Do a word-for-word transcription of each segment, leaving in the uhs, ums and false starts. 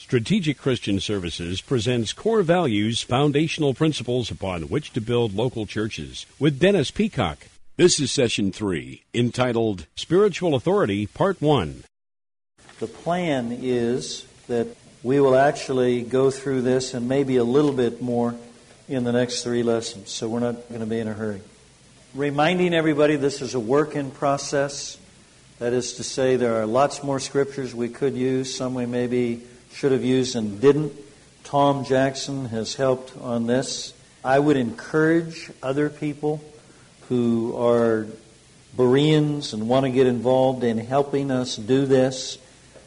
Strategic Christian Services presents Core Values, Foundational Principles upon which to build local churches with Dennis Peacock. This is session three, entitled Spiritual Authority, Part one. The plan is that we will actually go through this and maybe a little bit more in the next three lessons, so we're not going to be in a hurry. Reminding everybody this is a work in process. That is to say, there are lots more scriptures we could use, some we maybe should have used and didn't. Tom Jackson has helped on this. I would encourage other people who are Bereans and want to get involved in helping us do this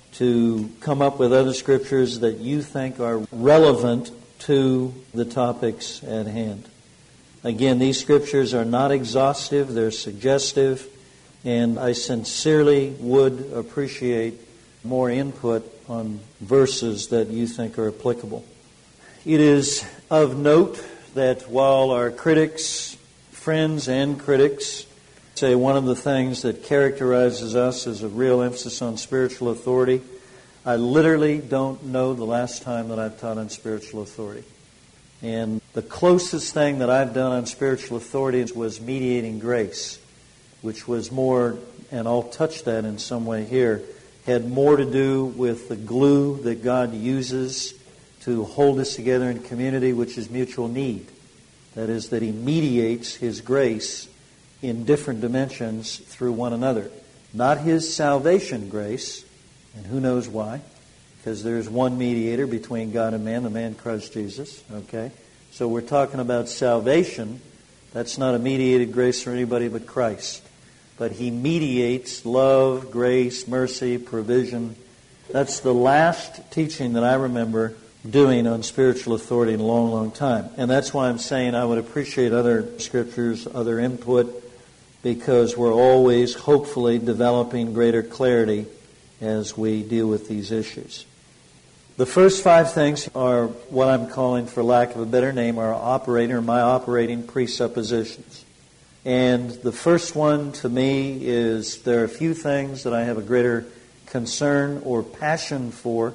to come up with other scriptures that you think are relevant to the topics at hand. Again, these scriptures are not exhaustive, they're suggestive, and I sincerely would appreciate more input on verses that you think are applicable. It is of note that while our critics, friends and critics, say one of the things that characterizes us is a real emphasis on spiritual authority, I literally don't know the last time that I've taught on spiritual authority. And the closest thing that I've done on spiritual authority was mediating grace, which was more, and I'll touch that in some way here, had more to do with the glue that God uses to hold us together in community, which is mutual need. That is, that He mediates His grace in different dimensions through one another. Not His salvation grace, and who knows why, because there's one mediator between God and man, the man Christ Jesus. Okay? So we're talking about salvation. That's not a mediated grace for anybody but Christ. But He mediates love, grace, mercy, provision. That's the last teaching that I remember doing on spiritual authority in a long, long time. And that's why I'm saying I would appreciate other scriptures, other input, because we're always, hopefully, developing greater clarity as we deal with these issues. The first five things are what I'm calling, for lack of a better name, our operating or my operating presuppositions. And the first one to me is there are a few things that I have a greater concern or passion for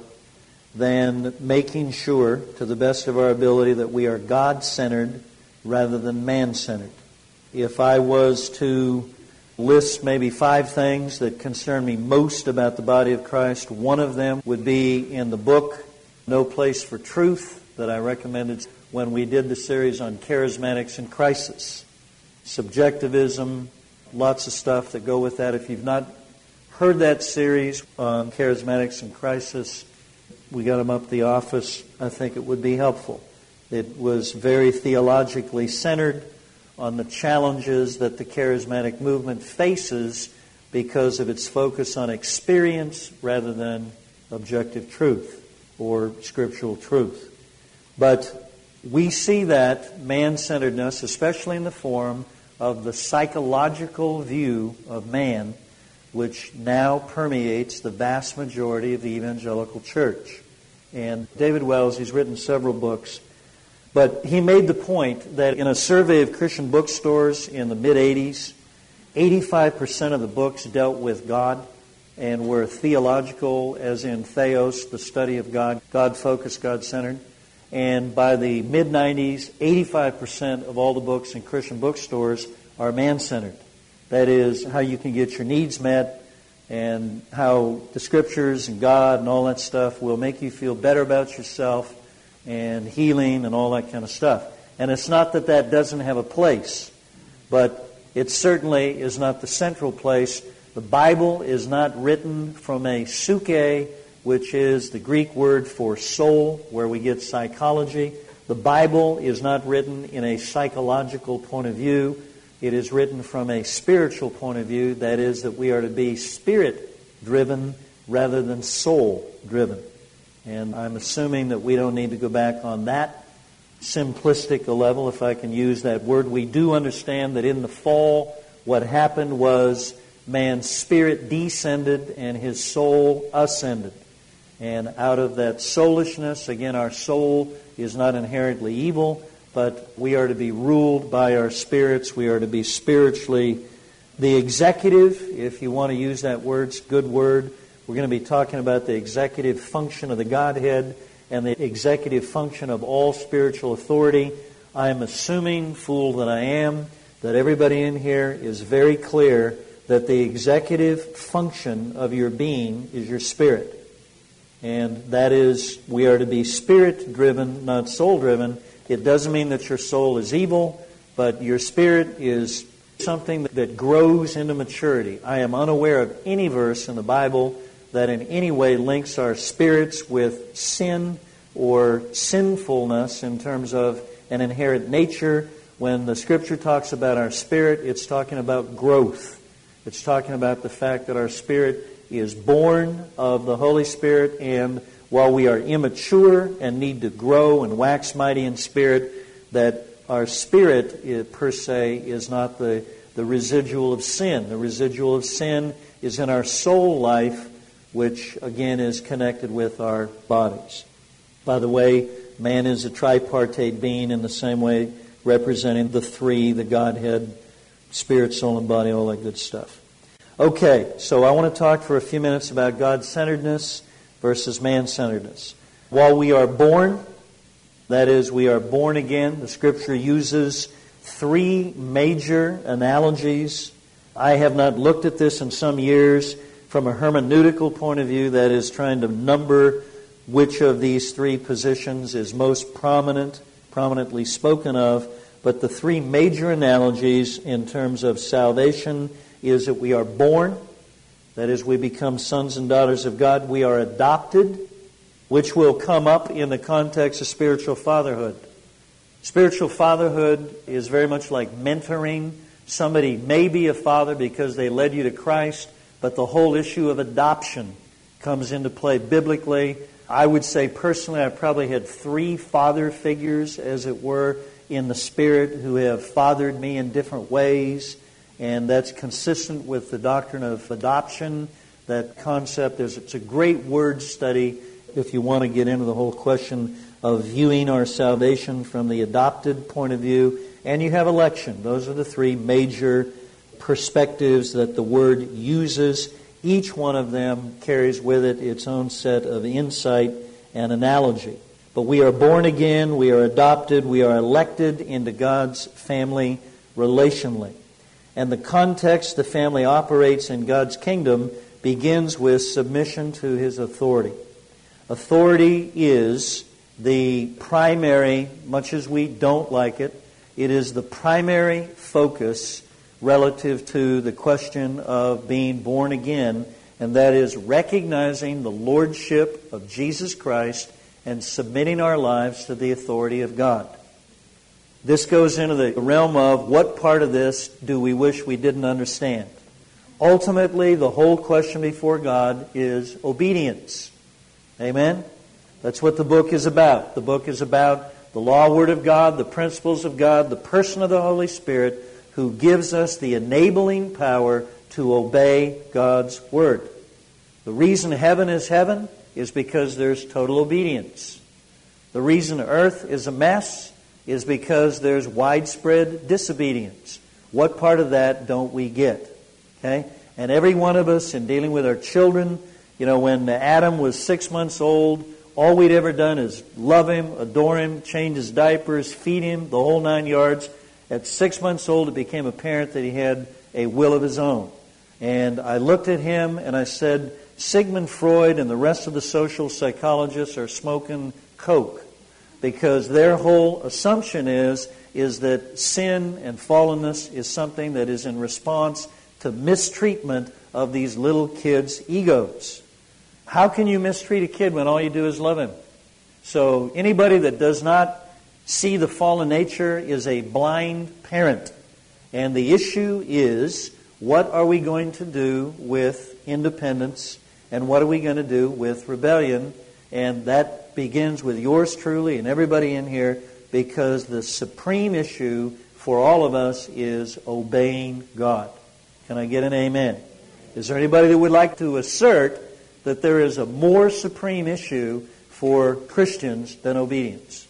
than making sure, to the best of our ability, that we are God-centered rather than man-centered. If I was to list maybe five things that concern me most about the body of Christ, one of them would be in the book No Place for Truth that I recommended when we did the series on charismatics in crisis. Subjectivism, lots of stuff that go with that. If you've not heard that series on charismatics in crisis, we got them up at the office. I think it would be helpful. It was very theologically centered on the challenges that the charismatic movement faces because of its focus on experience rather than objective truth or scriptural truth. But we see that man-centeredness, especially in the form of the psychological view of man, which now permeates the vast majority of the evangelical church. And David Wells, he's written several books, but he made the point that in a survey of Christian bookstores in the mid-eighties, eighty-five percent of the books dealt with God and were theological, as in theos, the study of God, God-focused, God-centered. And by the mid-nineties, eighty-five percent of all the books in Christian bookstores are man-centered. That is, how you can get your needs met and how the Scriptures and God and all that stuff will make you feel better about yourself and healing and all that kind of stuff. And it's not that that doesn't have a place, but it certainly is not the central place. The Bible is not written from a psyche, which is the Greek word for soul, where we get psychology. The Bible is not written in a psychological point of view. It is written from a spiritual point of view. That is, that we are to be spirit-driven rather than soul-driven. And I'm assuming that we don't need to go back on that simplistic a level, if I can use that word. We do understand that in the fall, what happened was man's spirit descended and his soul ascended. And out of that soulishness, again, our soul is not inherently evil, but we are to be ruled by our spirits. We are to be spiritually the executive, if you want to use that word, it's a good word, We're going to be talking about the executive function of the Godhead and the executive function of all spiritual authority. I am assuming, fool that I am, that everybody in here is very clear that the executive function of your being is your spirit. And that is, we are to be spirit-driven, not soul-driven. It doesn't mean that your soul is evil, but your spirit is something that grows into maturity. I am unaware of any verse in the Bible that in any way links our spirits with sin or sinfulness in terms of an inherent nature. When the Scripture talks about our spirit, it's talking about growth. It's talking about the fact that our spirit is born of the Holy Spirit, and while we are immature and need to grow and wax mighty in spirit, that our spirit per se is not the, the residual of sin. The residual of sin is in our soul life, which again is connected with our bodies. By the way, man is a tripartite being in the same way, representing the three, the Godhead, spirit, soul, and body, all that good stuff. Okay, so I want to talk for a few minutes about God-centeredness versus man-centeredness. While we are born, that is, we are born again, the Scripture uses three major analogies. I have not looked at this in some years from a hermeneutical point of view, that is, trying to number which of these three positions is most prominent, prominently spoken of. But the three major analogies in terms of salvation is that we are born, that is, we become sons and daughters of God. We are adopted, which will come up in the context of spiritual fatherhood. Spiritual fatherhood is very much like mentoring. Somebody may be a father because they led you to Christ, but the whole issue of adoption comes into play biblically. I would say personally I probably had three father figures, as it were, in the Spirit who have fathered me in different ways. And that's consistent with the doctrine of adoption. That concept is, it's a great word study if you want to get into the whole question of viewing our salvation from the adopted point of view. And you have election. Those are the three major perspectives that the Word uses. Each one of them carries with it its own set of insight and analogy. But we are born again, we are adopted, we are elected into God's family relationally. And the context the family operates in God's kingdom begins with submission to His authority. Authority is the primary, much as we don't like it, it is the primary focus relative to the question of being born again, and that is recognizing the lordship of Jesus Christ and submitting our lives to the authority of God. This goes into the realm of what part of this do we wish we didn't understand. Ultimately, the whole question before God is obedience. Amen? That's what the book is about. The book is about the law, word of God, the principles of God, the person of the Holy Spirit who gives us the enabling power to obey God's word. The reason heaven is heaven is because there's total obedience. The reason earth is a mess is because there's widespread disobedience. What part of that don't we get? Okay? And every one of us in dealing with our children, you know, when Adam was six months old, all we'd ever done is love him, adore him, change his diapers, feed him, the whole nine yards. At six months old, it became apparent that he had a will of his own. And I looked at him and I said, Sigmund Freud and the rest of the social psychologists are smoking coke. Because their whole assumption is, is that sin and fallenness is something that is in response to mistreatment of these little kids' egos. How can you mistreat a kid when all you do is love him? So anybody that does not see the fallen nature is a blind parent. And the issue is, what are we going to do with independence? And what are we going to do with rebellion? And that begins with yours truly and everybody in here, because the supreme issue for all of us is obeying God. Can I get an amen? Is there anybody that would like to assert that there is a more supreme issue for Christians than obedience?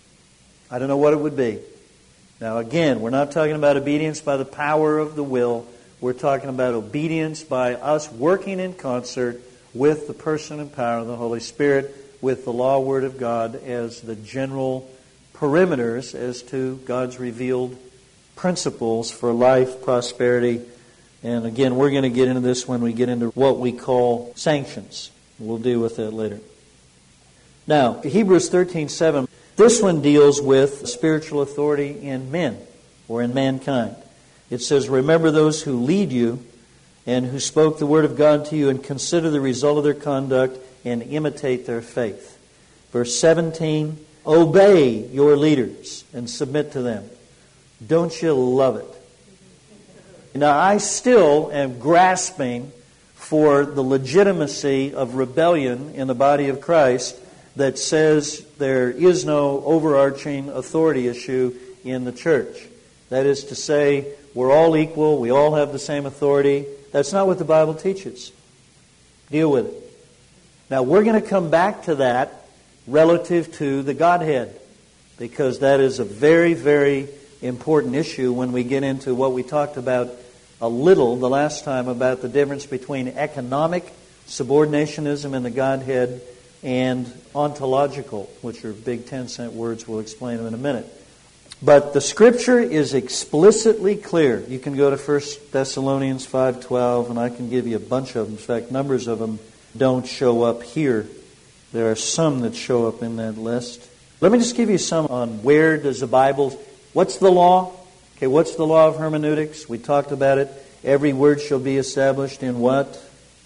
I don't know what it would be. Now again, we're not talking about obedience by the power of the will. We're talking about obedience by us working in concert, with the person and power of the Holy Spirit, with the law word of God as the general perimeters as to God's revealed principles for life, prosperity. And again, we're going to get into this when we get into what we call sanctions. We'll deal with that later. Now, Hebrews thirteen seven, this one deals with spiritual authority in men or in mankind. It says, remember those who lead you and who spoke the word of God to you, and consider the result of their conduct and imitate their faith. Verse seventeen, obey your leaders and submit to them. Don't you love it? Now, I still am grasping for the legitimacy of rebellion in the body of Christ that says there is no overarching authority issue in the church. That is to say, we're all equal, we all have the same authority. That's not what the Bible teaches. Deal with it. Now, we're going to come back to that relative to the Godhead, because that is a very, very important issue when we get into what we talked about a little the last time about the difference between economic subordinationism in the Godhead and ontological, which are big ten-cent words. We'll explain them in a minute. But the Scripture is explicitly clear. You can go to First Thessalonians five twelve, and I can give you a bunch of them. In fact, numbers of them don't show up here. There are some that show up in that list. Let me just give you some on where does the Bible... What's the law? Okay, what's the law of hermeneutics? We talked about it. Every word shall be established in what?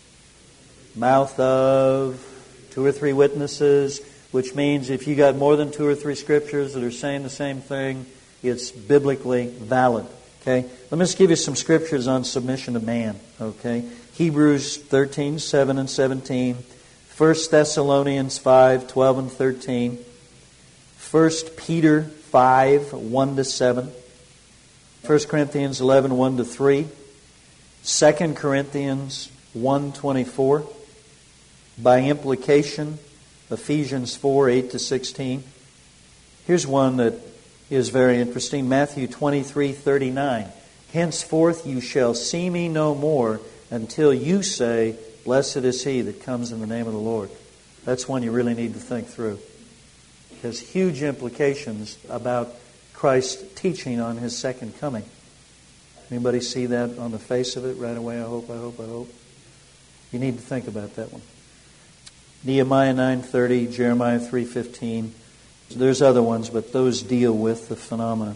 Mouth of two or three witnesses, which means if you got more than two or three scriptures that are saying the same thing, it's biblically valid. Okay? Let me just give you some scriptures on submission to man. Okay? Hebrews thirteen, seven and seventeen. First Thessalonians five, twelve and thirteen. First Peter five, one to seven. First Corinthians eleven, one to three. Second Corinthians one, twenty-four. By implication, Ephesians four, eight to sixteen. Here's one that is very interesting. Matthew twenty-three, thirty-nine. Henceforth you shall see me no more until you say, blessed is he that comes in the name of the Lord. That's one you really need to think through. It has huge implications about Christ's teaching on his second coming. Anybody see that on the face of it right away? I hope, I hope, I hope. You need to think about that one. Nehemiah nine thirty, Jeremiah three fifteen. There's other ones, but those deal with the phenomena.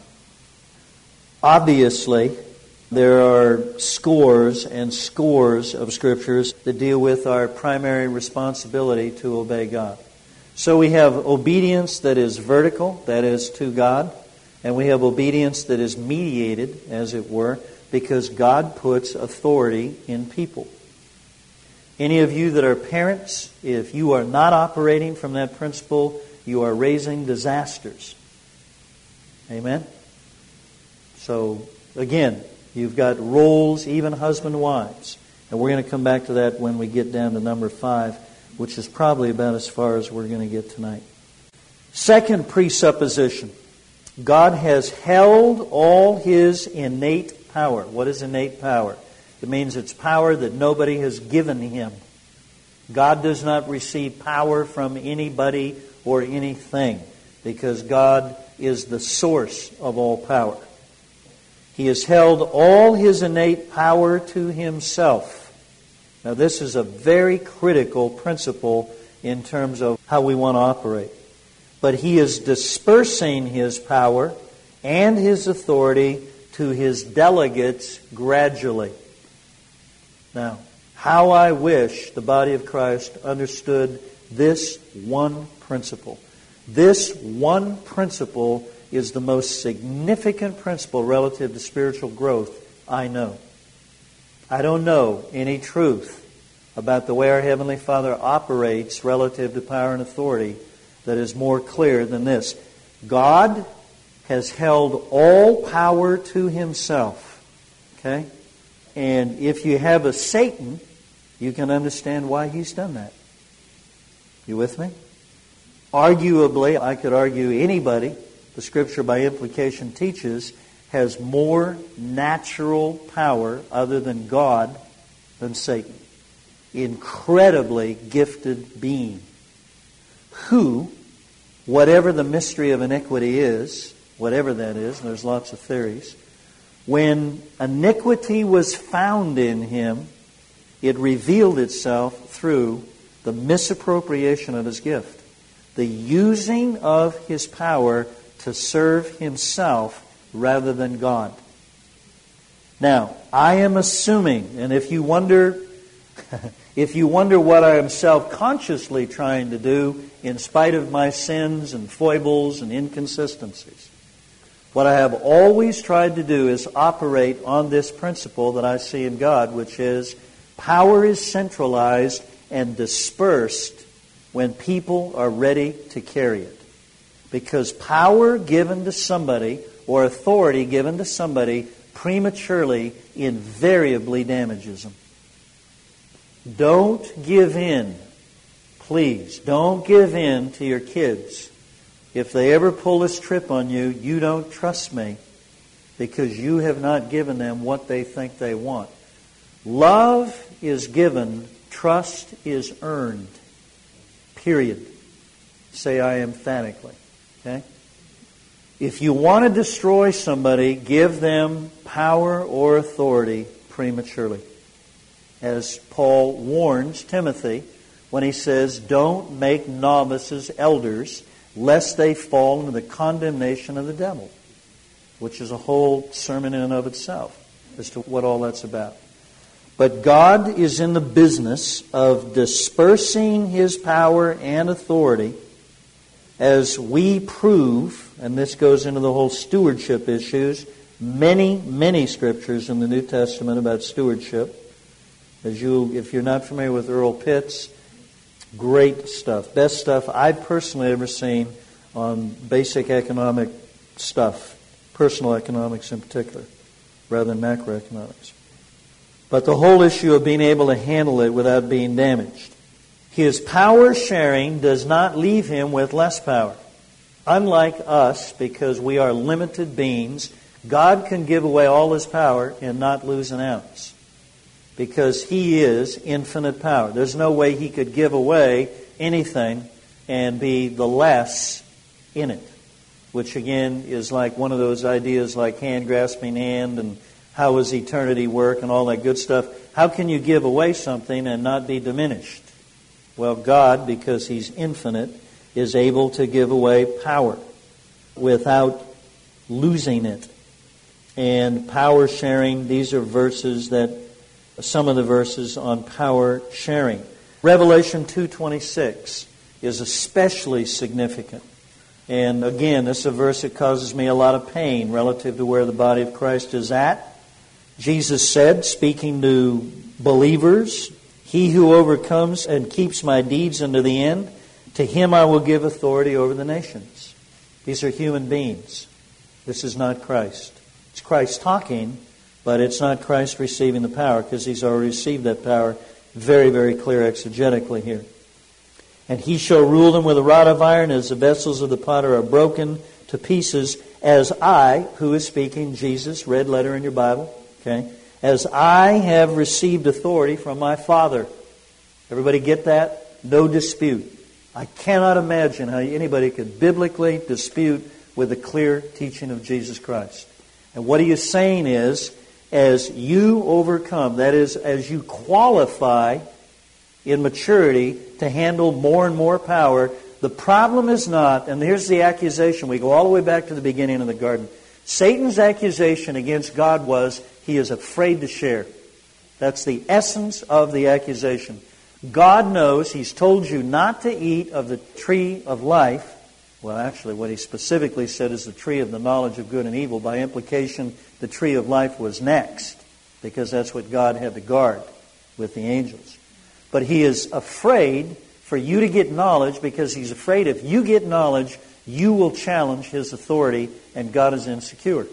Obviously, there are scores and scores of scriptures that deal with our primary responsibility to obey God. So we have obedience that is vertical, that is to God, and we have obedience that is mediated, as it were, because God puts authority in people. Any of you that are parents, if you are not operating from that principle, you are raising disasters. Amen? So, again, you've got roles, even husband-wives. And we're going to come back to that when we get down to number five, which is probably about as far as we're going to get tonight. Second presupposition. God has held all His innate power. What is innate power? It means it's power that nobody has given Him. God does not receive power from anybody or anything, because God is the source of all power. He has held all His innate power to Himself. Now, this is a very critical principle in terms of how we want to operate. But He is dispersing His power and His authority to His delegates gradually. Now, how I wish the body of Christ understood this one principle. This one principle is the most significant principle relative to spiritual growth I know. I don't know any truth about the way our Heavenly Father operates relative to power and authority that is more clear than this. God has held all power to Himself. Okay? And if you have a Satan, you can understand why he's done that. You with me? Arguably, I could argue anybody, the Scripture by implication teaches, has more natural power other than God than Satan. incredibly gifted being who, whatever the mystery of iniquity is, whatever that is, and there's lots of theories, when iniquity was found in him, it revealed itself through the misappropriation of his gift, the using of his power to serve himself rather than God. Now, I am assuming, and if you wonder, if you wonder what I am self-consciously trying to do in spite of my sins and foibles and inconsistencies, what I have always tried to do is operate on this principle that I see in God, which is power is centralized and dispersed when people are ready to carry it. Because power given to somebody or authority given to somebody prematurely invariably damages them. Don't give in. Please, don't give in to your kids. If they ever pull this trip on you, you don't trust me because you have not given them what they think they want. Love is given, trust is earned. Period. Say I emphatically. Okay? If you want to destroy somebody, give them power or authority prematurely. As Paul warns Timothy when he says, don't make novices elders, lest they fall into the condemnation of the devil, which is a whole sermon in and of itself as to what all that's about. But God is in the business of dispersing His power and authority as we prove, and this goes into the whole stewardship issues, many, many scriptures in the New Testament about stewardship. As you, if you're not familiar with Earl Pitts, great stuff. Best stuff I've personally ever seen on basic economic stuff, personal economics in particular, rather than macroeconomics. But the whole issue of being able to handle it without being damaged. His power sharing does not leave him with less power. Unlike us, because we are limited beings, God can give away all His power and not lose an ounce. Because He is infinite power. There's no way He could give away anything and be the less in it. Which again is like one of those ideas like hand grasping hand and how does eternity work and all that good stuff. How can you give away something and not be diminished? Well, God, because He's infinite, is able to give away power without losing it. And power sharing, these are verses that, some of the verses on power sharing. Revelation two twenty-six is especially significant. And again, this is a verse that causes me a lot of pain relative to where the body of Christ is at. Jesus said, speaking to believers, "He who overcomes and keeps my deeds unto the end, to him I will give authority over the nations." These are human beings. This is not Christ. It's Christ talking, but it's not Christ receiving the power because He's already received that power. Very, very clear exegetically here. "And He shall rule them with a rod of iron as the vessels of the potter are broken to pieces, as I," who is speaking? Jesus, red letter in your Bible. Okay, "as I have received authority from my Father." Everybody get that? No dispute. I cannot imagine how anybody could biblically dispute with the clear teaching of Jesus Christ. And what He is saying is, as you overcome, that is, as you qualify in maturity to handle more and more power, the problem is not, and here's the accusation, we go all the way back to the beginning of the garden. Satan's accusation against God was, he is afraid to share. That's the essence of the accusation. God knows He's told you not to eat of the tree of life. Well, actually, what He specifically said is the tree of the knowledge of good and evil. By implication, the tree of life was next, because that's what God had to guard with the angels. But He is afraid for you to get knowledge, because He's afraid if you get knowledge, you will challenge His authority, and God is insecure.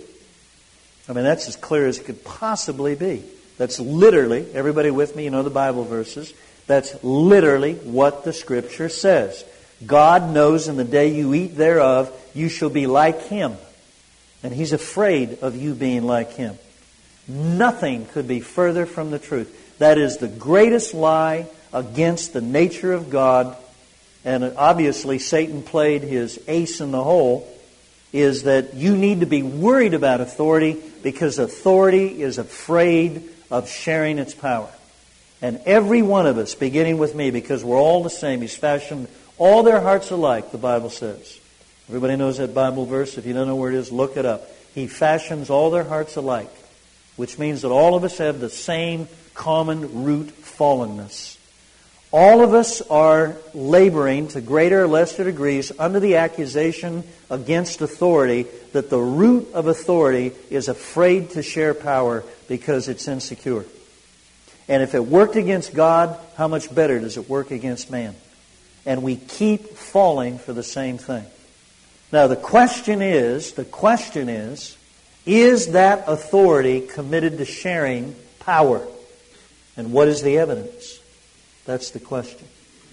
I mean, that's as clear as it could possibly be. That's literally, everybody with me, you know the Bible verses, that's literally what the Scripture says. God knows in the day you eat thereof, you shall be like Him. And He's afraid of you being like Him. Nothing could be further from the truth. That is the greatest lie against the nature of God. And obviously Satan played his ace in the hole, is that you need to be worried about authority because authority is afraid of sharing its power. And every one of us, beginning with me, because we're all the same, He's fashioned all their hearts alike, the Bible says. Everybody knows that Bible verse. If you don't know where it is, look it up. He fashions all their hearts alike, which means that all of us have the same common root fallenness. All of us are laboring to greater or lesser degrees under the accusation against authority that the root of authority is afraid to share power because it's insecure. And if it worked against God, how much better does it work against man? And we keep falling for the same thing. Now the question is, the question is, is that authority committed to sharing power? And what is the evidence? That's the question.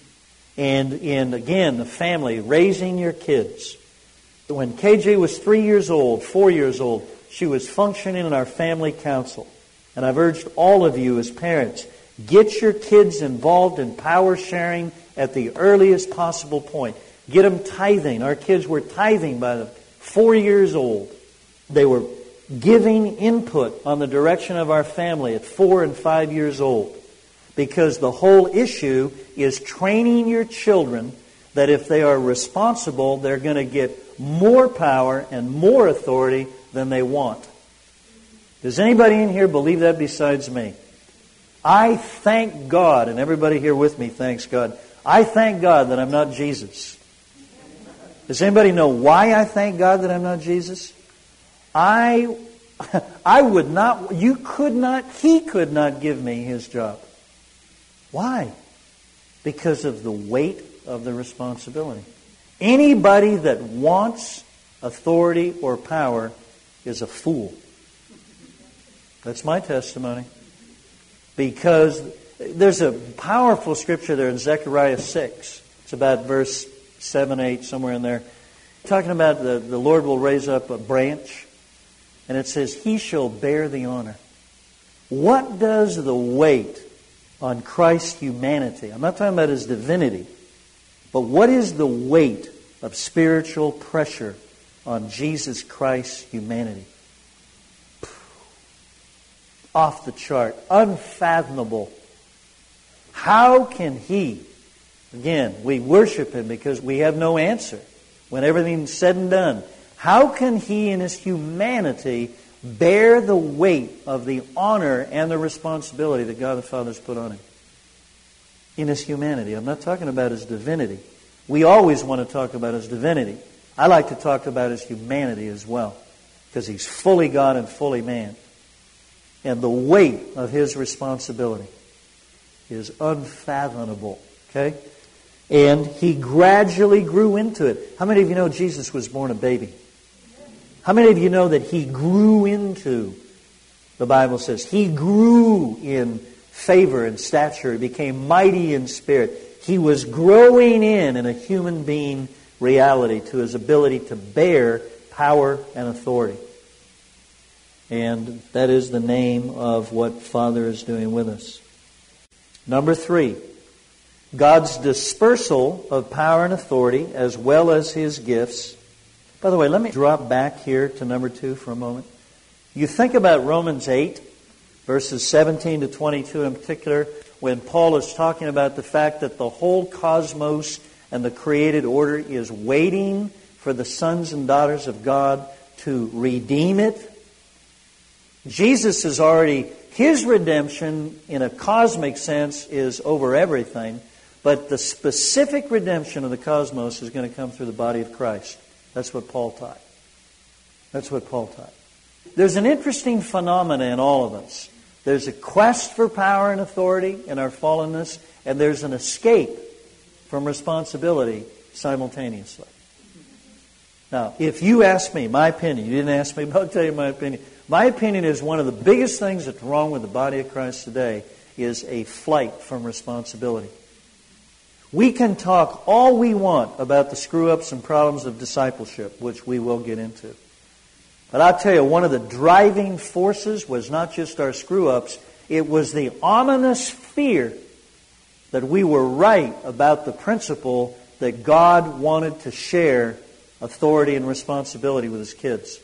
And in, again, the family, raising your kids. When K J was three years old, four years old, she was functioning in our family council. And I've urged all of you as parents, get your kids involved in power sharing at the earliest possible point. Get them tithing. Our kids were tithing by the four years old. They were giving input on the direction of our family at four and five years old. Because the whole issue is training your children that if they are responsible, they're going to get more power and more authority than they want. Does anybody in here believe that besides me? I thank God, and everybody here with me thanks God, I thank God that I'm not Jesus. Does anybody know why I thank God that I'm not Jesus? I, I would not, you could not, He could not give me His job. Why? Because of the weight of the responsibility. Anybody that wants authority or power is a fool. That's my testimony. Because there's a powerful scripture there in Zechariah six. It's about verse seven, eight, somewhere in there. Talking about the, the Lord will raise up a branch. And it says, He shall bear the honor. What does the weight on Christ's humanity? I'm not talking about His divinity. But what is the weight of spiritual pressure on Jesus Christ's humanity? Off the chart. Unfathomable. How can He, again, we worship Him because we have no answer when everything's said and done. How can He in His humanity bear the weight of the honor and the responsibility that God the Father has put on Him? In His humanity. I'm not talking about His divinity. We always want to talk about His divinity. I like to talk about His humanity as well, because He's fully God and fully man. And the weight of His responsibility is unfathomable. Okay? And He gradually grew into it. How many of you know Jesus was born a baby? How many of you know that He grew into, the Bible says, He grew in favor and stature. He became mighty in spirit. He was growing in in a human being reality to His ability to bear power and authority. And that is the name of what Father is doing with us. Number three, God's dispersal of power and authority as well as His gifts. By the way, let me drop back here to number two for a moment. You think about Romans eight, verses seventeen to twenty-two in particular, when Paul is talking about the fact that the whole cosmos and the created order is waiting for the sons and daughters of God to redeem it. Jesus is already, His redemption in a cosmic sense is over everything, but the specific redemption of the cosmos is going to come through the body of Christ. That's what Paul taught. That's what Paul taught. There's an interesting phenomena in all of us. There's a quest for power and authority in our fallenness, and there's an escape from responsibility simultaneously. Now, if you ask me my opinion, you didn't ask me, but I'll tell you my opinion. My opinion is one of the biggest things that's wrong with the body of Christ today is a flight from responsibility. We can talk all we want about the screw-ups and problems of discipleship, which we will get into. But I'll tell you, one of the driving forces was not just our screw-ups, It was the ominous fear that we were right about the principle that God wanted to share authority and responsibility with His kids.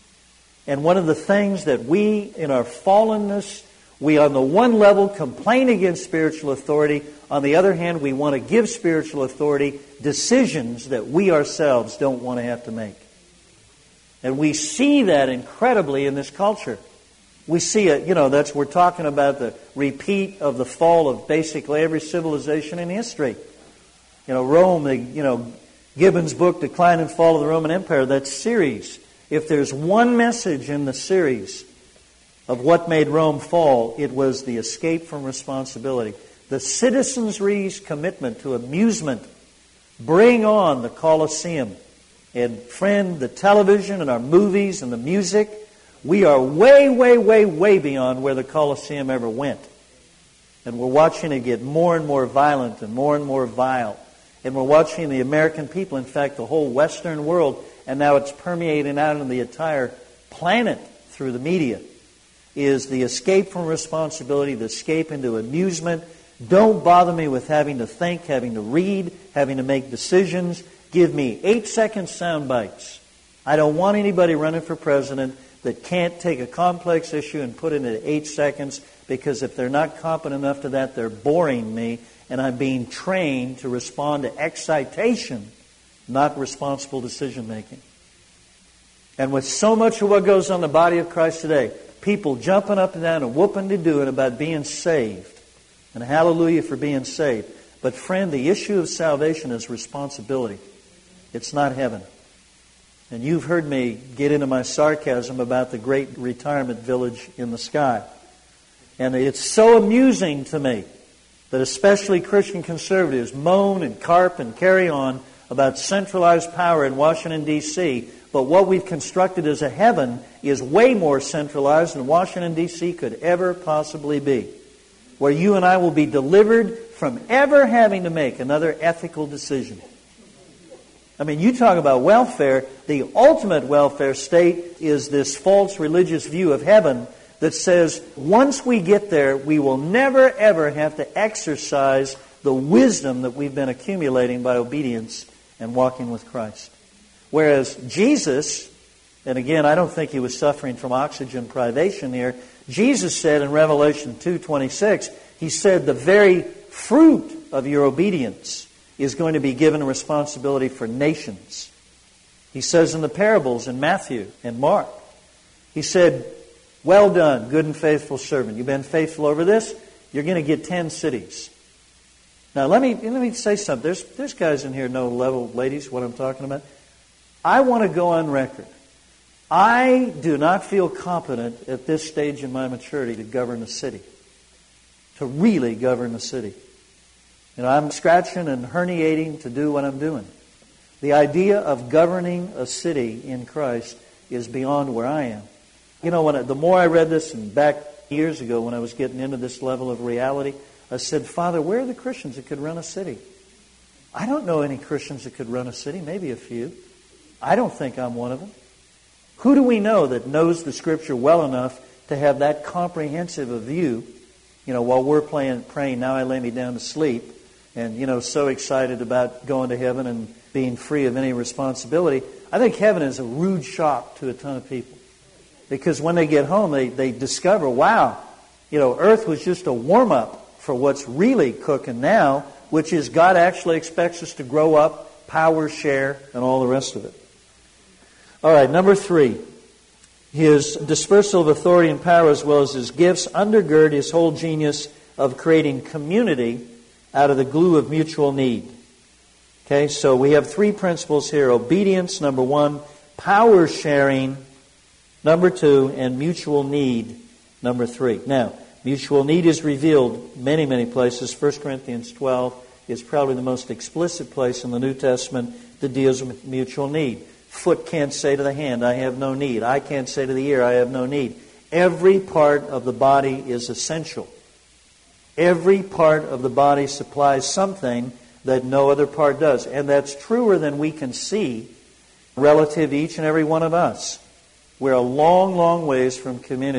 And one of the things that we, in our fallenness, we on the one level complain against spiritual authority. On the other hand, we want to give spiritual authority decisions that we ourselves don't want to have to make. And we see that incredibly in this culture. We see it, you know, that's, we're talking about the repeat of the fall of basically every civilization in history. You know, Rome, the, you know, Gibbon's book, Decline and Fall of the Roman Empire, that series. If there's one message in the series of what made Rome fall, it was the escape from responsibility. The citizenry's commitment to amusement. Bring on the Colosseum. And friend, the television and our movies and the music, we are way, way, way, way beyond where the Colosseum ever went. And we're watching it get more and more violent and more and more vile. And we're watching the American people, in fact, the whole Western world, and now it's permeating out in the entire planet through the media, is the escape from responsibility, the escape into amusement. Don't bother me with having to think, having to read, having to make decisions. Give me eight-second sound bites. I don't want anybody running for president that can't take a complex issue and put it into eight seconds, because if they're not competent enough to that, they're boring me, and I'm being trained to respond to excitation, not responsible decision-making. And with so much of what goes on in the body of Christ today, people jumping up and down and whooping to doing about being saved. And hallelujah for being saved. But friend, the issue of salvation is responsibility. It's not heaven. And you've heard me get into my sarcasm about the great retirement village in the sky. And it's so amusing to me that especially Christian conservatives moan and carp and carry on about centralized power in Washington, D C, but what we've constructed as a heaven is way more centralized than Washington, D C could ever possibly be. Where you and I will be delivered from ever having to make another ethical decision. I mean, you talk about welfare. The ultimate welfare state is this false religious view of heaven that says once we get there, we will never ever have to exercise the wisdom that we've been accumulating by obedience and walking with Christ. Whereas Jesus, and again, I don't think He was suffering from oxygen privation here. Jesus said in Revelation two twenty-six, He said the very fruit of your obedience is going to be given responsibility for nations. He says in the parables in Matthew and Mark, He said, well done, good and faithful servant. You've been faithful over this, you're going to get ten cities. Now let me let me say something. There's, there's guys in here know level, ladies, what I'm talking about. I want to go on record. I do not feel competent at this stage in my maturity to govern a city. To really govern a city. You know, I'm scratching and herniating to do what I'm doing. The idea of governing a city in Christ is beyond where I am. You know, when I, the more I read this, and back years ago when I was getting into this level of reality, I said, Father, where are the Christians that could run a city? I don't know any Christians that could run a city, maybe a few. I don't think I'm one of them. Who do we know that knows the Scripture well enough to have that comprehensive a view? You know, while we're playing, praying, now I lay me down to sleep, and, you know, so excited about going to heaven and being free of any responsibility. I think heaven is a rude shock to a ton of people. Because when they get home, they, they discover, wow, you know, earth was just a warm-up for what's really cooking now, which is God actually expects us to grow up, power, share, and all the rest of it. All right, number three. His dispersal of authority and power as well as His gifts undergird His whole genius of creating community out of the glue of mutual need. Okay, so we have three principles here. Obedience, number one. Power sharing, number two. And mutual need, number three. Now, mutual need is revealed many, many places. First Corinthians twelve is probably the most explicit place in the New Testament that deals with mutual need. Foot can't say to the hand, I have no need. Eye can't say to the ear, I have no need. Every part of the body is essential. Every part of the body supplies something that no other part does. And that's truer than we can see relative to each and every one of us. We're a long, long ways from community.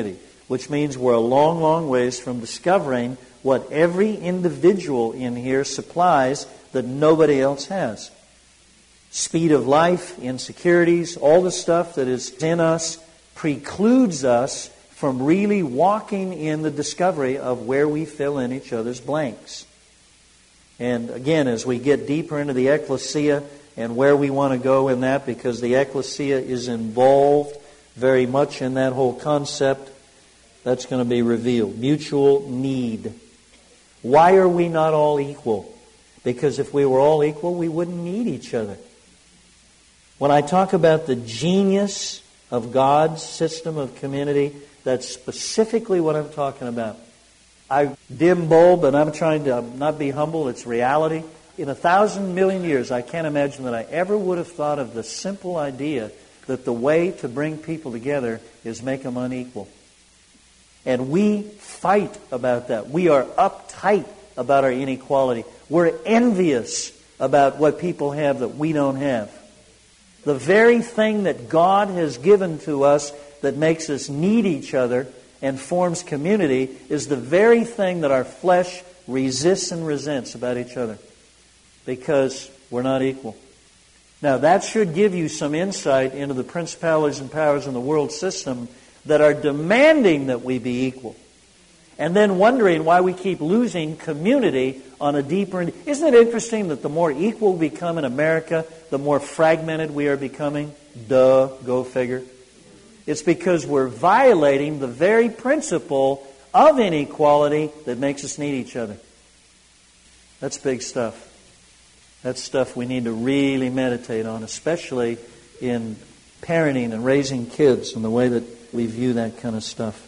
which means we're a long, long ways from discovering what every individual in here supplies that nobody else has. Speed of life, insecurities, all the stuff that is in us precludes us from really walking in the discovery of where we fill in each other's blanks. And again, as we get deeper into the ecclesia and where we want to go in that, because the ecclesia is involved very much in that whole concept, that's going to be revealed. Mutual need. Why are we not all equal? Because if we were all equal, we wouldn't need each other. When I talk about the genius of God's system of community, that's specifically what I'm talking about. I dim bulb, and I'm trying to not be humble, it's reality. In a thousand million years, I can't imagine that I ever would have thought of the simple idea that the way to bring people together is make them unequal. And we fight about that. We are uptight about our inequality. We're envious about what people have that we don't have. The very thing that God has given to us that makes us need each other and forms community is the very thing that our flesh resists and resents about each other, because we're not equal. Now, that should give you some insight into the principalities and powers in the world system that are demanding that we be equal, and then wondering why we keep losing community on a deeper... Isn't it interesting that the more equal we become in America, the more fragmented we are becoming? Duh, go figure. It's because we're violating the very principle of inequality that makes us need each other. That's big stuff. That's stuff we need to really meditate on, especially in parenting and raising kids and the way that we view that kind of stuff.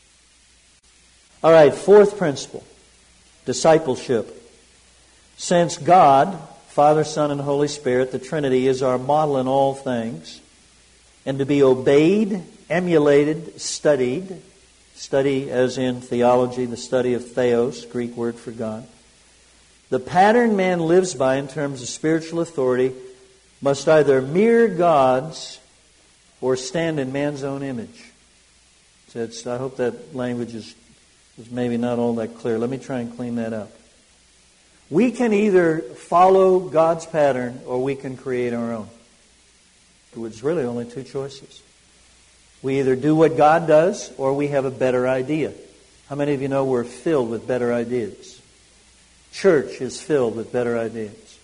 All right, fourth principle, discipleship. Since God, Father, Son, and Holy Spirit, the Trinity, is our model in all things, and to be obeyed, emulated, studied, study as in theology, the study of theos, Greek word for God, the pattern man lives by in terms of spiritual authority must either mirror God's or stand in man's own image. So it's, I hope that language is, is maybe not all that clear. Let me try and clean that up. We can either follow God's pattern or we can create our own. It's really only two choices. We either do what God does or we have a better idea. How many of you know we're filled with better ideas? Church is filled with better ideas.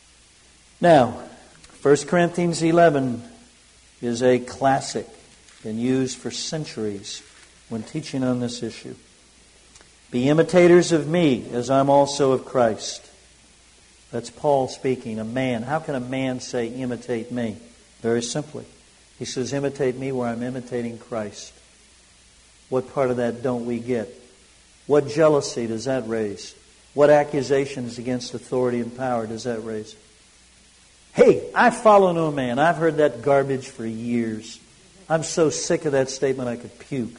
Now, First Corinthians eleven is a classic, been used for centuries when teaching on this issue. Be imitators of me as I'm also of Christ. That's Paul speaking, a man. How can a man say imitate me? Very simply. He says imitate me where I'm imitating Christ. What part of that don't we get? What jealousy does that raise? What accusations against authority and power does that raise? Hey, I follow no man. I've heard that garbage for years. I'm so sick of that statement I could puke.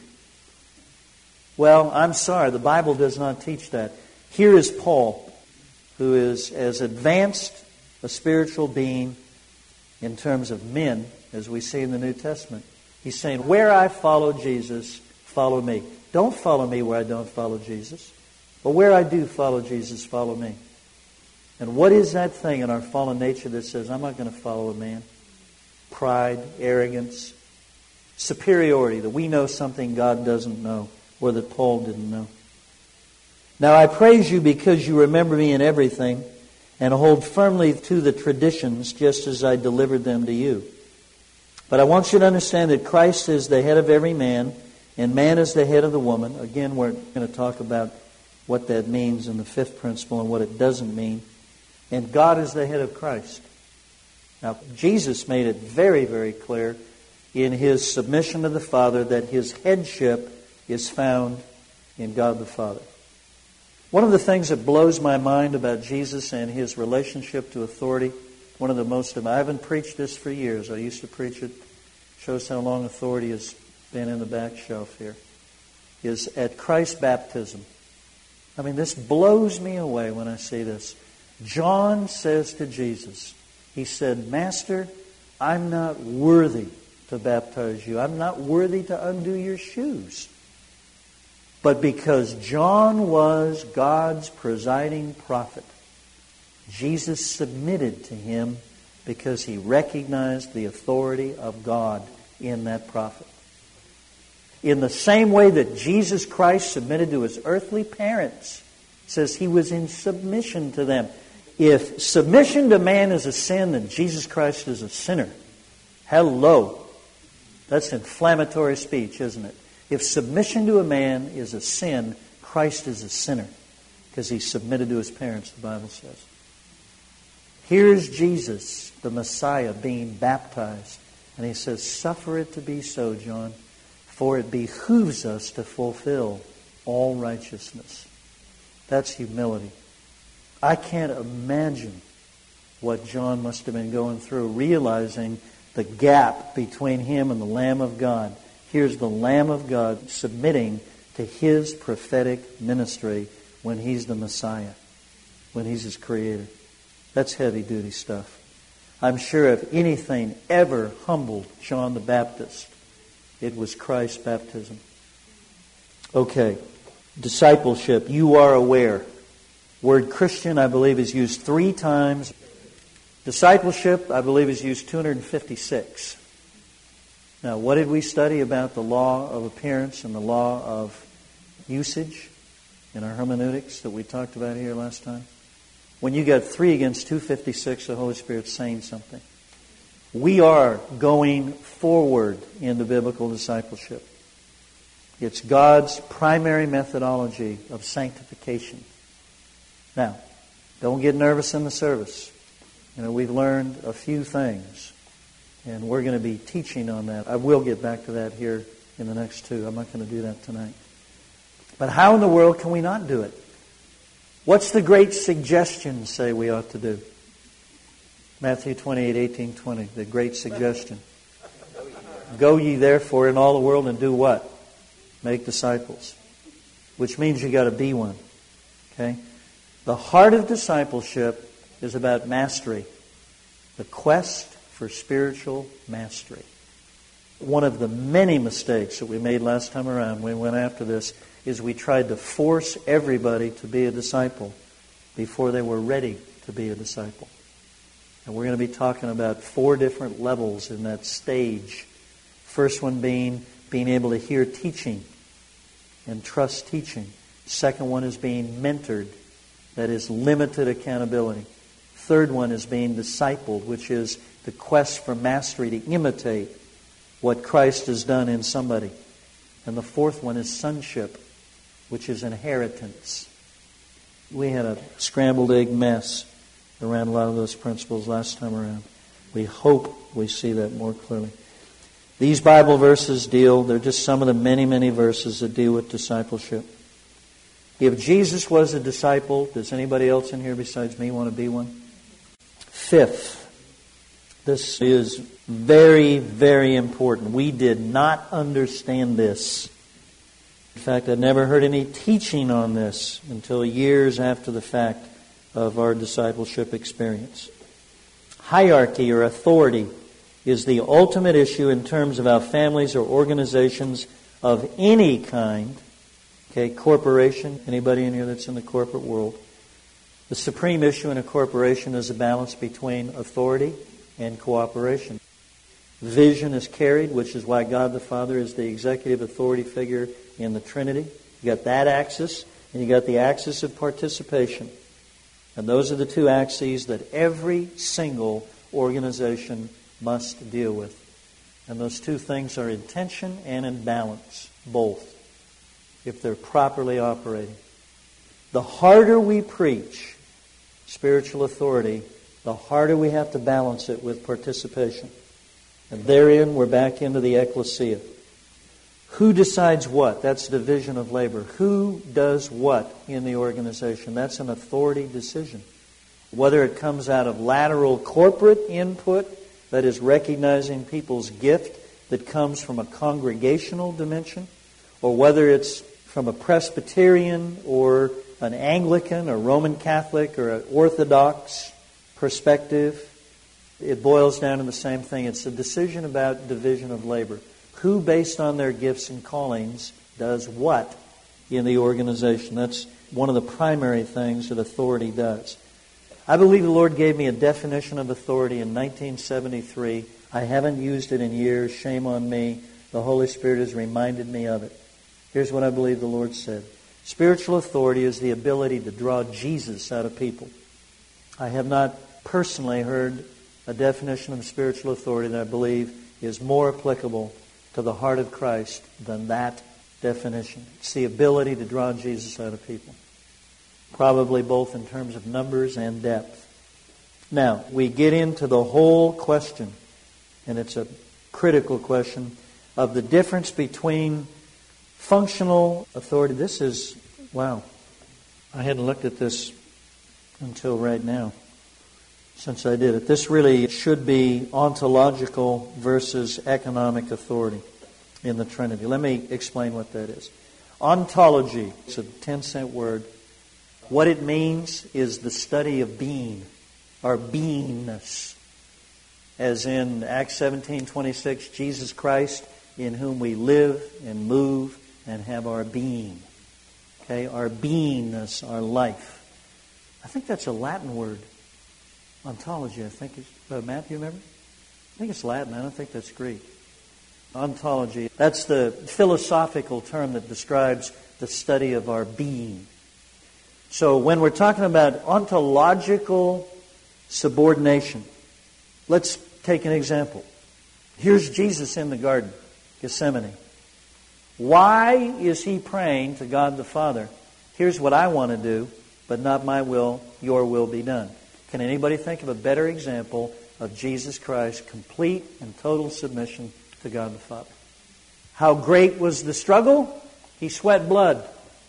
Well, I'm sorry. The Bible does not teach that. Here is Paul, who is as advanced a spiritual being in terms of men as we see in the New Testament. He's saying, where I follow Jesus, follow me. Don't follow me where I don't follow Jesus. But where I do follow Jesus, follow me. And what is that thing in our fallen nature that says, I'm not going to follow a man? Pride, arrogance, superiority, that we know something God doesn't know, or that Paul didn't know. Now I praise you because you remember me in everything and hold firmly to the traditions just as I delivered them to you. But I want you to understand that Christ is the head of every man, and man is the head of the woman. Again, we're going to talk about what that means in the fifth principle and what it doesn't mean. And God is the head of Christ. Now, Jesus made it very, very clear in His submission to the Father that His headship is found in God the Father. One of the things that blows my mind about Jesus and His relationship to authority, one of the most, I haven't preached this for years. I used to preach it. Shows how long authority has been in the back shelf here. Is at Christ's baptism. I mean, this blows me away when I see this. John says to Jesus, he said, Master, I'm not worthy to baptize you. I'm not worthy to undo your shoes. But because John was God's presiding prophet, Jesus submitted to him because he recognized the authority of God in that prophet. In the same way that Jesus Christ submitted to his earthly parents, it says he was in submission to them. If submission to man is a sin, then Jesus Christ is a sinner. Hello. That's inflammatory speech, isn't it? If submission to a man is a sin, Christ is a sinner because he submitted to his parents, the Bible says. Here's Jesus, the Messiah, being baptized. And he says, suffer it to be so, John, for it behooves us to fulfill all righteousness. That's humility. I can't imagine what John must have been going through, realizing the gap between him and the Lamb of God. Here's the Lamb of God submitting to his prophetic ministry when he's the Messiah, when he's his creator. That's heavy-duty stuff. I'm sure if anything ever humbled John the Baptist, it was Christ's baptism. Okay, discipleship. You are aware. Word Christian, I believe, is used three times. Discipleship, I believe, is used two hundred fifty-six. Now, what did we study about the law of appearance and the law of usage in our hermeneutics that we talked about here last time? When you got three against two hundred fifty-six, the Holy Spirit's saying something. We are going forward in the biblical discipleship. It's God's primary methodology of sanctification. Now, don't get nervous in the service. You know, we've learned a few things, and we're going to be teaching on that. I will get back to that here in the next two. I'm not going to do that tonight. But how in the world can we not do it? What's the great suggestion say we ought to do? Matthew twenty-eight, eighteen, twenty, the great suggestion. Go ye therefore in all the world and do what? Make disciples. Which means you got to be one. Okay? The heart of discipleship is about mastery. The quest for spiritual mastery. One of the many mistakes that we made last time around when we went after this is we tried to force everybody to be a disciple before they were ready to be a disciple. And we're going to be talking about four different levels in that stage. First one being being able to hear teaching and trust teaching. Second one is being mentored, that is limited accountability. Third one is being discipled, which is the quest for mastery to imitate what Christ has done in somebody. And the fourth one is sonship, which is inheritance. We had a scrambled egg mess around a lot of those principles last time around. We hope we see that more clearly. These Bible verses deal, they're just some of the many, many verses that deal with discipleship. If Jesus was a disciple, does anybody else in here besides me want to be one? Fifth, this is very, very important. We did not understand this. In fact, I'd never heard any teaching on this until years after the fact of our discipleship experience. Hierarchy or authority is the ultimate issue in terms of how families or organizations of any kind, okay, corporation, anybody in here that's in the corporate world, the supreme issue in a corporation is a balance between authority and cooperation. Vision is carried, which is why God the Father is the executive authority figure in the Trinity. You got that axis, and you got the axis of participation. And those are the two axes that every single organization must deal with. And those two things are in tension and in balance, both, if they're properly operating. The harder we preach spiritual authority, the harder we have to balance it with participation. And therein, we're back into the ecclesia. Who decides what? That's the division of labor. Who does what in the organization? That's an authority decision. Whether it comes out of lateral corporate input, that is recognizing people's gift that comes from a congregational dimension, or whether it's from a Presbyterian or an Anglican or Roman Catholic or an Orthodox perspective, it boils down to the same thing. It's a decision about division of labor. Who, based on their gifts and callings, does what in the organization. That's one of the primary things that authority does. I believe the Lord gave me a definition of authority in nineteen seventy-three. I haven't used it in years. Shame on me. The Holy Spirit has reminded me of it. Here's what I believe the Lord said. Spiritual authority is the ability to draw Jesus out of people. I have not personally heard a definition of spiritual authority that I believe is more applicable to the heart of Christ than that definition. It's the ability to draw Jesus out of people. Probably both in terms of numbers and depth. Now, we get into the whole question, and it's a critical question, of the difference between functional authority. This is, wow, I hadn't looked at this until right now, since I did it. This really should be ontological versus economic authority in the Trinity. Let me explain what that is. Ontology, it's a ten-cent word. What it means is the study of being, or beingness. As in Acts seventeen twenty-six, Jesus Christ, in whom we live and move and have our being. Okay, our beingness, our life. I think that's a Latin word. Ontology, I think. Is, uh, Matt, do you remember? I think it's Latin. I don't think that's Greek. Ontology. That's the philosophical term that describes the study of our being. So when we're talking about ontological subordination, let's take an example. Here's Jesus in the garden, Gethsemane. Why is he praying to God the Father? Here's what I want to do, but not my will, your will be done. Can anybody think of a better example of Jesus Christ's complete and total submission to God the Father? How great was the struggle? He sweat blood.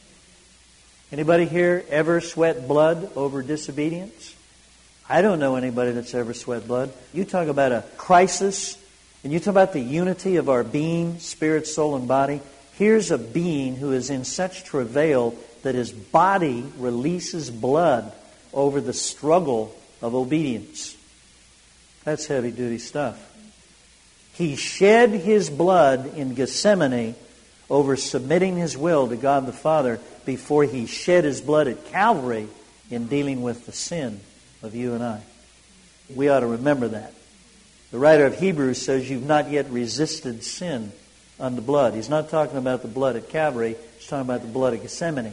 Anybody here ever sweat blood over disobedience? I don't know anybody that's ever sweat blood. You talk about a crisis, and you talk about the unity of our being, spirit, soul, and body. Here's a being who is in such travail that his body releases blood over the struggle of obedience. That's heavy-duty stuff. He shed his blood in Gethsemane over submitting his will to God the Father before he shed his blood at Calvary in dealing with the sin of you and I. We ought to remember that. The writer of Hebrews says you've not yet resisted sin unto blood. He's not talking about the blood at Calvary. He's talking about the blood at Gethsemane.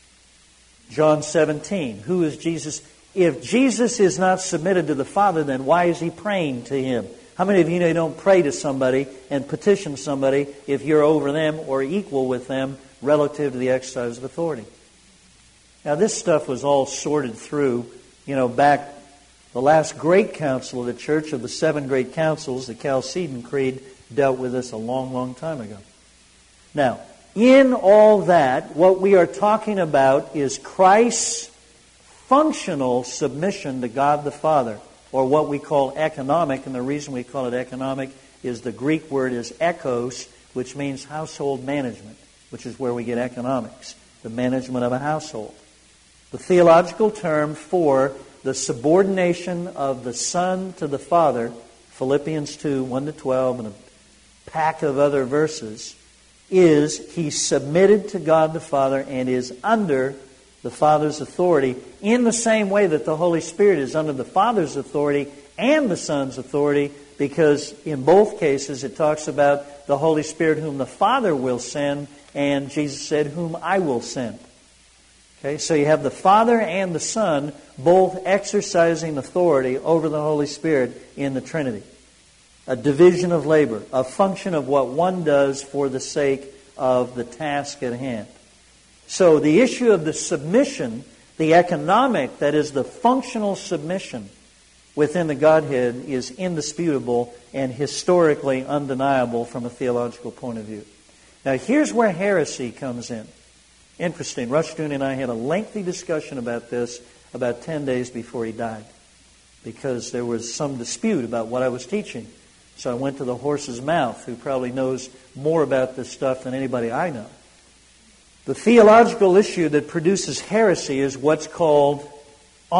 John seventeen. Who is Jesus? If Jesus is not submitted to the Father, then why is he praying to him? How many of you know you don't pray to somebody and petition somebody if you're over them or equal with them relative to the exercise of authority? Now, this stuff was all sorted through, you know, back the last great council of the church, of the seven great councils, the Chalcedon Creed, dealt with this a long, long time ago. Now, in all that, what we are talking about is Christ's functional submission to God the Father, or what we call economic, and the reason we call it economic is the Greek word is ekos, which means household management, which is where we get economics, the management of a household. The theological term for the subordination of the Son to the Father, Philippians two, one to twelve, and a pack of other verses, is he submitted to God the Father and is under the Father's authority in the same way that the Holy Spirit is under the Father's authority and the Son's authority, because in both cases it talks about the Holy Spirit whom the Father will send, and Jesus said, whom I will send. Okay, so you have the Father and the Son both exercising authority over the Holy Spirit in the Trinity. A division of labor, a function of what one does for the sake of the task at hand. So the issue of the submission, the economic, that is the functional submission within the Godhead, is indisputable and historically undeniable from a theological point of view. Now here's where heresy comes in. Interesting. Rushdoony and I had a lengthy discussion about this about ten days before he died, because there was some dispute about what I was teaching. So I went to the horse's mouth, who probably knows more about this stuff than anybody I know. The theological issue that produces heresy is what's called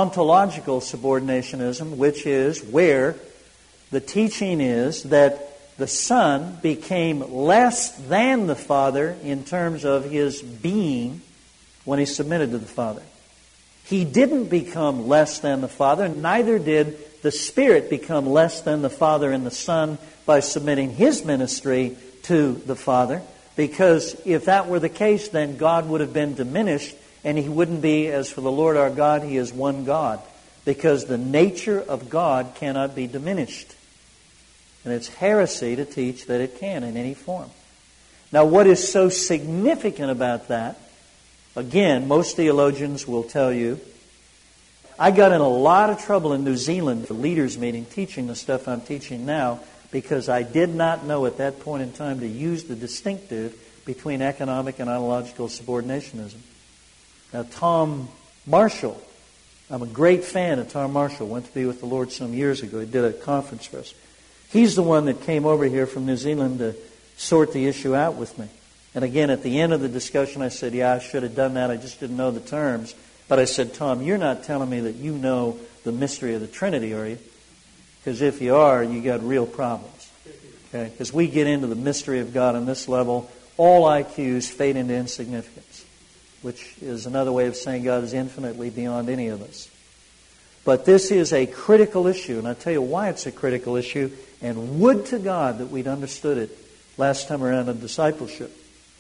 ontological subordinationism, which is where the teaching is that the Son became less than the Father in terms of his being when he submitted to the Father. He didn't become less than the Father, neither did the Spirit become less than the Father and the Son by submitting his ministry to the Father, because if that were the case, then God would have been diminished, and he wouldn't be, as for the Lord our God, he is one God, because the nature of God cannot be diminished. And it's heresy to teach that it can in any form. Now, what is so significant about that, again, most theologians will tell you, I got in a lot of trouble in New Zealand for leaders meeting teaching the stuff I'm teaching now, because I did not know at that point in time to use the distinctive between economic and ontological subordinationism. Now, Tom Marshall, I'm a great fan of Tom Marshall, went to be with the Lord some years ago. He did a conference for us. He's the one that came over here from New Zealand to sort the issue out with me. And again, at the end of the discussion, I said, yeah, I should have done that. I just didn't know the terms. But I said, Tom, you're not telling me that you know the mystery of the Trinity, are you? Because if you are, you got real problems. Okay? Because we get into the mystery of God on this level, all I Qs fade into insignificance, which is another way of saying God is infinitely beyond any of us. But this is a critical issue, and I'll tell you why it's a critical issue, and would to God that we'd understood it last time around in discipleship.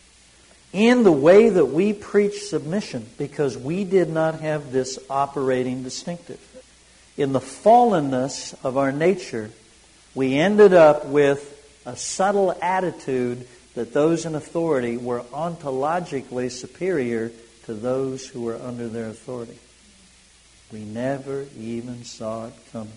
In the way that we preach submission, because we did not have this operating distinctive. In the fallenness of our nature, we ended up with a subtle attitude that those in authority were ontologically superior to those who were under their authority. We never even saw it coming.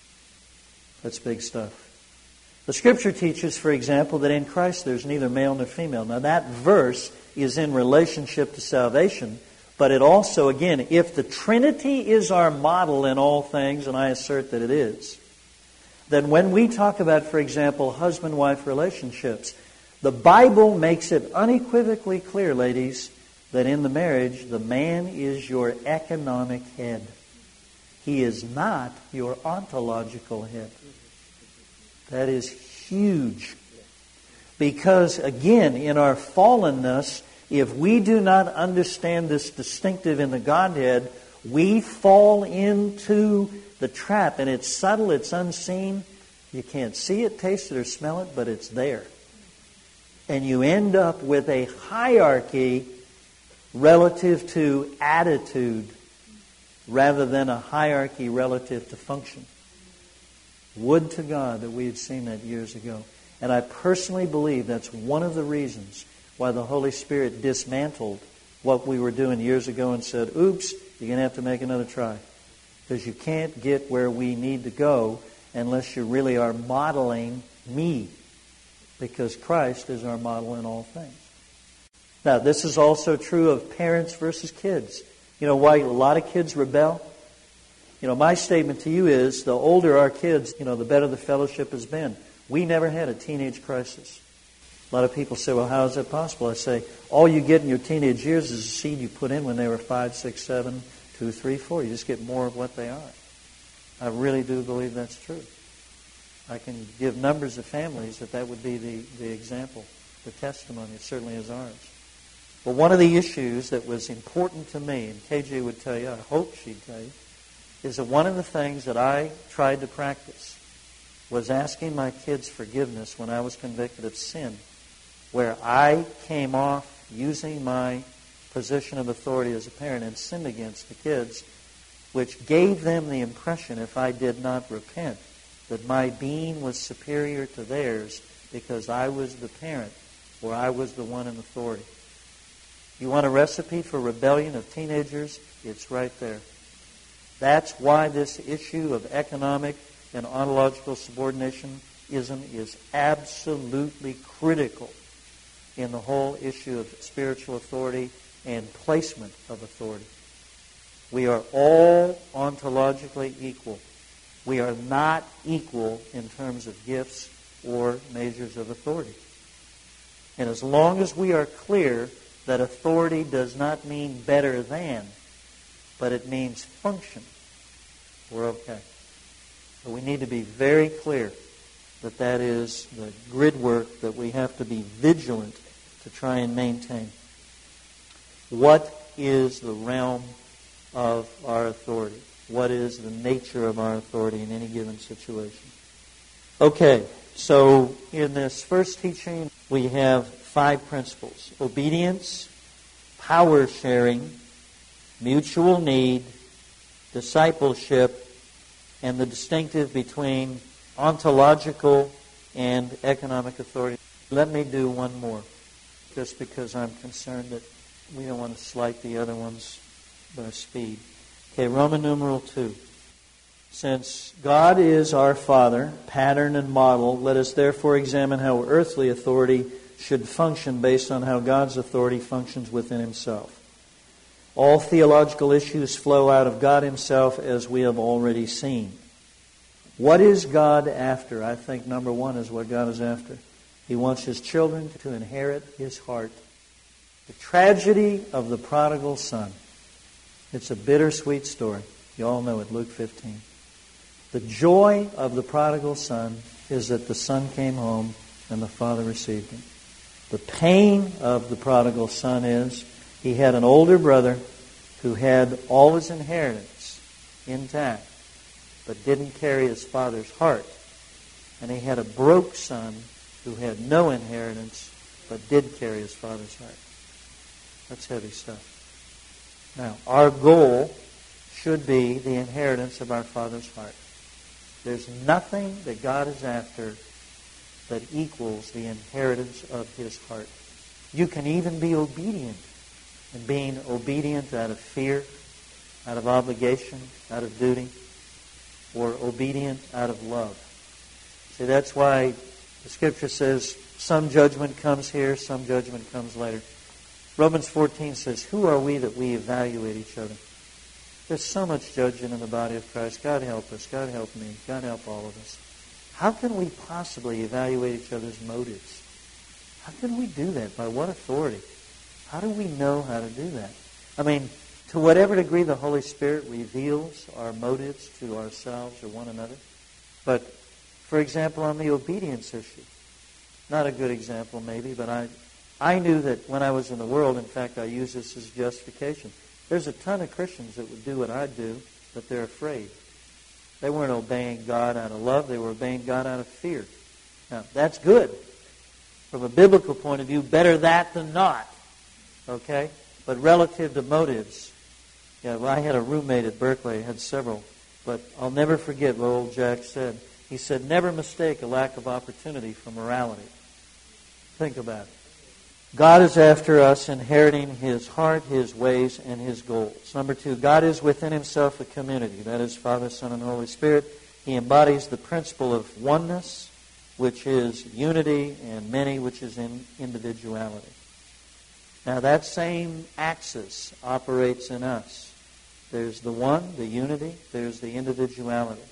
That's big stuff. The Scripture teaches, for example, that in Christ there's neither male nor female. Now that verse is in relationship to salvation, but it also, again, if the Trinity is our model in all things, and I assert that it is, then when we talk about, for example, husband-wife relationships, the Bible makes it unequivocally clear, ladies, that in the marriage, the man is your economic head. He is not your ontological head. That is huge. Because, again, in our fallenness, if we do not understand this distinctive in the Godhead, we fall into the trap. And it's subtle, it's unseen. You can't see it, taste it, or smell it, but it's there. And you end up with a hierarchy relative to attitude rather than a hierarchy relative to function. Would to God that we had seen that years ago. And I personally believe that's one of the reasons why the Holy Spirit dismantled what we were doing years ago and said, oops, you're going to have to make another try. Because you can't get where we need to go unless you really are modeling me. Because Christ is our model in all things. Now, this is also true of parents versus kids. You know why a lot of kids rebel? You know, my statement to you is, the older our kids, you know, the better the fellowship has been. We never had a teenage crisis. A lot of people say, well, how is that possible? I say, all you get in your teenage years is a seed you put in when they were five, six, seven, two, three, four. You just get more of what they are. I really do believe that's true. I can give numbers of families that that would be the, the example, the testimony. It certainly is ours. But one of the issues that was important to me, and K J would tell you, I hope she'd tell you, is that one of the things that I tried to practice was asking my kids forgiveness when I was convicted of sin, where I came off using my position of authority as a parent and sinned against the kids, which gave them the impression, if I did not repent, that my being was superior to theirs because I was the parent or I was the one in authority. You want a recipe for rebellion of teenagers? It's right there. That's why this issue of economic and ontological subordinationism is absolutely critical in the whole issue of spiritual authority and placement of authority. We are all ontologically equal. We are not equal in terms of gifts or measures of authority. And as long as we are clear that authority does not mean better than, but it means function, we're okay. But we need to be very clear that that is the grid work that we have to be vigilant to try and maintain. What is the realm of our authority? What is the nature of our authority in any given situation? Okay, so in this first teaching, we have five principles: obedience, power sharing, mutual need, discipleship, and the distinctive between ontological and economic authority. Let me do one more, just because I'm concerned that we don't want to slight the other ones by speed. Okay, Roman numeral two. Since God is our Father, pattern and model, let us therefore examine how earthly authority should function based on how God's authority functions within Himself. All theological issues flow out of God Himself, as we have already seen. What is God after? I think number one is what God is after. He wants His children to inherit His heart. The tragedy of the prodigal son. It's a bittersweet story. You all know it, Luke fifteen. The joy of the prodigal son is that the son came home and the father received him. The pain of the prodigal son is he had an older brother who had all his inheritance intact, but didn't carry his father's heart. And he had a broke son who had no inheritance, but did carry his father's heart. That's heavy stuff. Now, our goal should be the inheritance of our Father's heart. There's nothing that God is after that equals the inheritance of His heart. You can even be obedient, and being obedient out of fear, out of obligation, out of duty, or obedient out of love. See, that's why the Scripture says some judgment comes here, some judgment comes later. Romans fourteen says, who are we that we evaluate each other? There's so much judging in the body of Christ. God help us. God help me. God help all of us. How can we possibly evaluate each other's motives? How can we do that? By what authority? How do we know how to do that? I mean, to whatever degree the Holy Spirit reveals our motives to ourselves or one another. But, for example, on the obedience issue, not a good example maybe, but I, I knew that when I was in the world, in fact, I use this as justification. There's a ton of Christians that would do what I do, but they're afraid. They weren't obeying God out of love. They were obeying God out of fear. Now, that's good. From a biblical point of view, better that than not. Okay? But relative to motives, yeah, well, I had a roommate at Berkeley, had several, but I'll never forget what old Jack said. He said, never mistake a lack of opportunity for morality. Think about it. God is after us inheriting His heart, His ways, and His goals. Number two, God is within Himself a community. That is Father, Son, and Holy Spirit. He embodies the principle of oneness, which is unity, and many, which is in individuality. Now that same axis operates in us. There's the one, the unity, there's the individuality.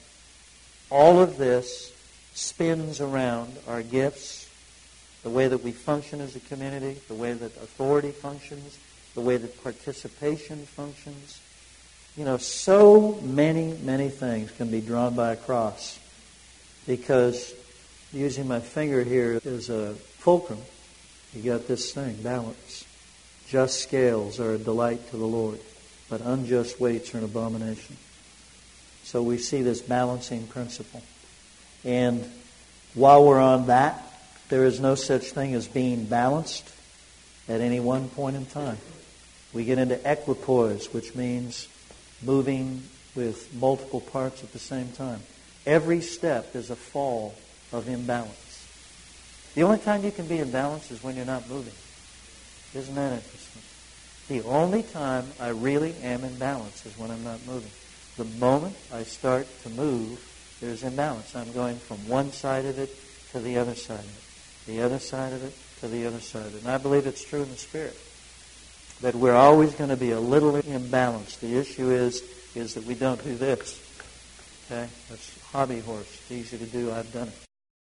All of this spins around our gifts, the way that we function as a community, the way that authority functions, the way that participation functions. You know, so many, many things can be drawn by a cross because using my finger here as a fulcrum, you got this thing, balance. Just scales are a delight to the Lord, but unjust weights are an abomination. So we see this balancing principle. And while we're on that, there is no such thing as being balanced at any one point in time. We get into equipoise, which means moving with multiple parts at the same time. Every step is a fall of imbalance. The only time you can be in balance is when you're not moving. Isn't that interesting? The only time I really am in balance is when I'm not moving. The moment I start to move, there's imbalance. I'm going from one side of it to the other side of it. The other side of it to the other side of it. And I believe it's true in the Spirit. That we're always going to be a little imbalanced. The issue is, is that we don't do this. Okay? That's hobby horse. It's easy to do. I've done it.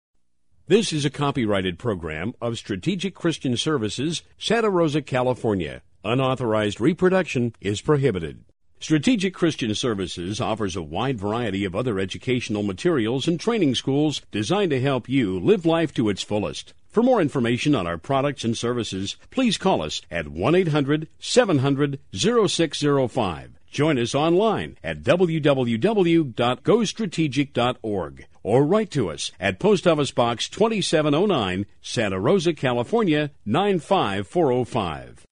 This is a copyrighted program of Strategic Christian Services, Santa Rosa, California. Unauthorized reproduction is prohibited. Strategic Christian Services offers a wide variety of other educational materials and training schools designed to help you live life to its fullest. For more information on our products and services, please call us at one eight hundred seven hundred oh six oh five. Join us online at w w w dot go strategic dot org or write to us at Post Office Box twenty-seven oh nine, Santa Rosa, California nine five four oh five.